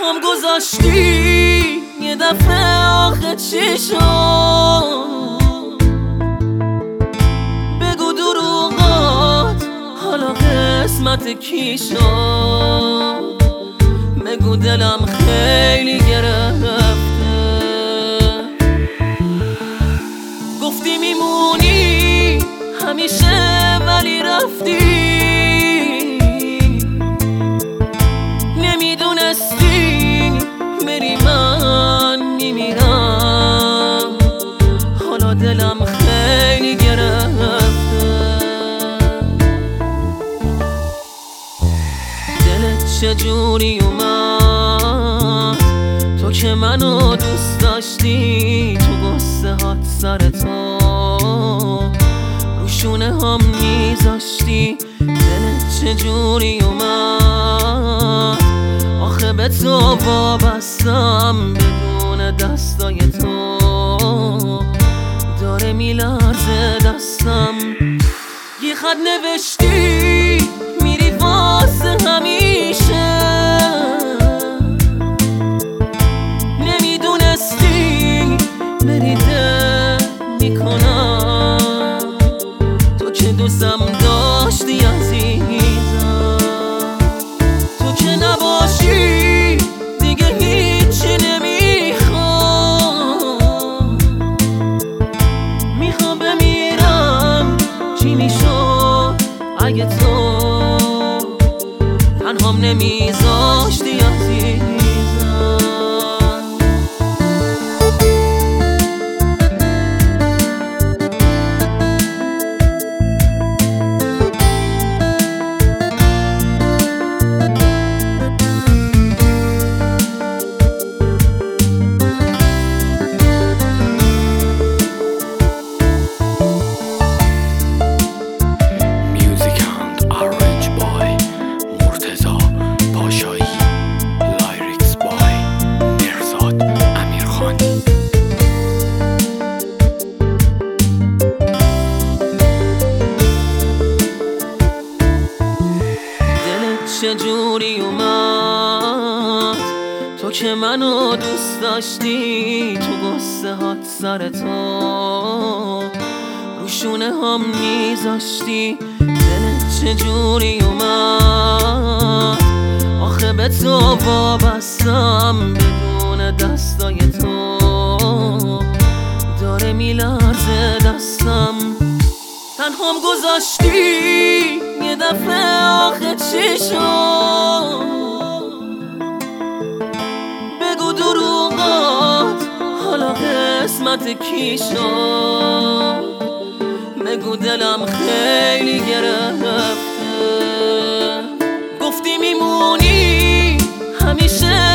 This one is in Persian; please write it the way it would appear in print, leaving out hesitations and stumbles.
تنهام گذاشتی یه دفعه آخه چی شد؟ بگو دروغات حالا قسمت کی شد؟ بگو دلم خیلی گرفته. گفتی میمونی همیشه ولی رفتی، نمیدونستی بری من میمیرم. حالا دلم خیلی گرفته. دلت چجوری اومد تو که منو دوست داشتی؟ تو قصه هات سر تو روشونه هم میذاشتی. دلت چجوری اومد آخه به تو وابستم بدون دستای تو داره میلرزه دستم. یه خط نوشتی میری واسه همیشه، نمیدونستی بری دل میکنم. تو که دوستم داشتی عزیزم، تو که نباشی دیگه هیچی نمیخوام. میخوام بمیرم چی میشد اگه تو تنهام نمیذاشتی عزیزم. چجوری اومد تو که منو دوست داشتی؟ تو قصه هات سر تو روشونه هم میذاشتی. دلت چجوری اومد آخه به تو وابستم بدون دستای تو داره میلرزه دستم. تنهام گذاشتی یه دفعه آخه چی شد؟ بگو دروغات حالا قسمت کی شد؟ بگو دلم خیلی گرفته. گفتی میمونی همیشه